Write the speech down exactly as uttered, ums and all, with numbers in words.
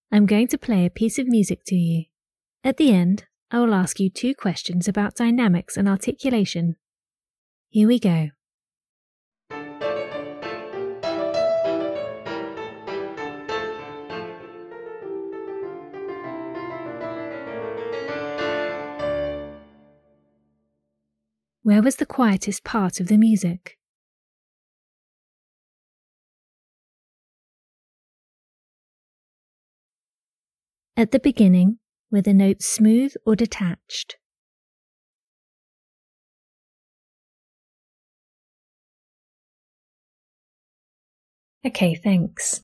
I'm going to play a piece of music to you. At the end, I will ask you two questions about dynamics and articulation. Here we go. Where was the quietest part of the music? At the beginning, were the notes smooth or detached? Okay, thanks.